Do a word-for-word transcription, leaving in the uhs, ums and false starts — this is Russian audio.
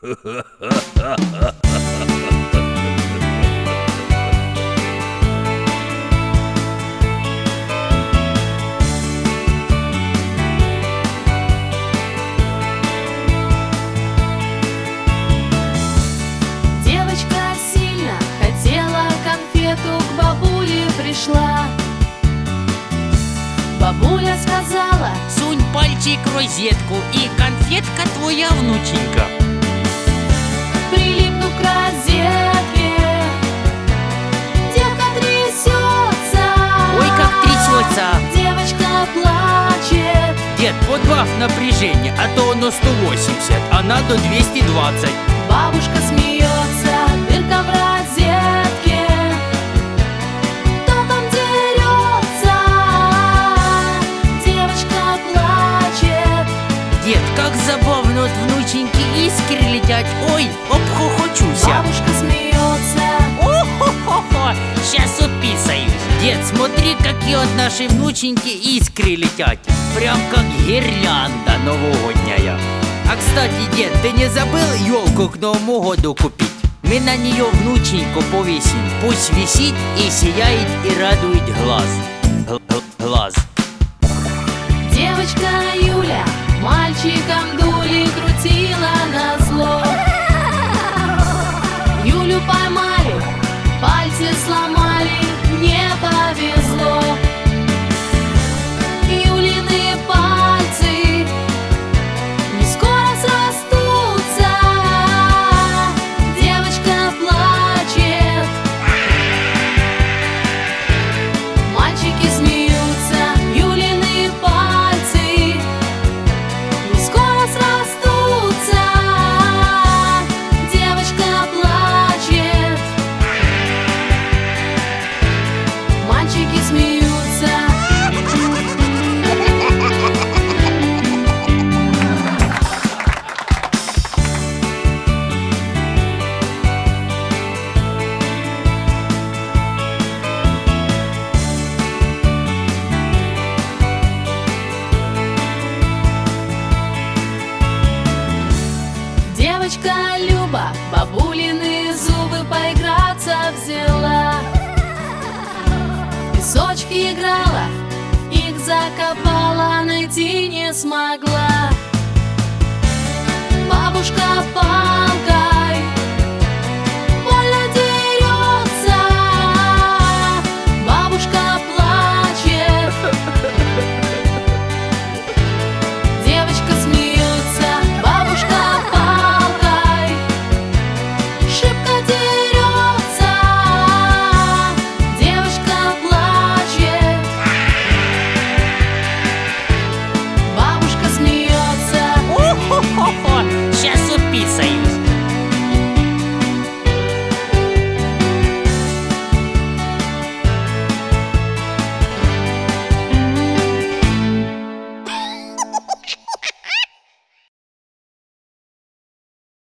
Девочка сильно хотела конфету, к бабуле пришла. Бабуля сказала: сунь пальчик в розетку, и конфетка твоя, внученька. Прилипнув к розетке, девка трясется. Ой, как трясется! Девочка плачет. Дед, подбавь напряжение, а то оно сто восемьдесят, а надо двести двадцать. Бабушка смеется, дырка в розетке, током дерется. Девочка плачет. Дед, как забавно от внученьки искры летят. Ой, обхохочуся. Бабушка смеется. О-хо-хо-хо, сейчас описаюсь. Дед, смотри, какие от нашей внученьки искры летят. Прям как гирлянда новогодняя. А кстати, дед, ты не забыл елку к Новому году купить? Мы на нее внученьку повесим. Пусть висит и сияет, и радует глаз. Г- глаз. Девочка Юля мальчиком дули крутила назло. Юлю поймали, пальцы сломали, не повезло. Юлины пальцы не скоро срастутся. Девочка плачет, мальчики смеются. Юлины пальцы не скоро срастутся. Девочка плачет, мальчики смеются. Девочка Люба бабулины зубы поиграться взяла. В песочке играла, их закопала, найти не смогла. Бабушка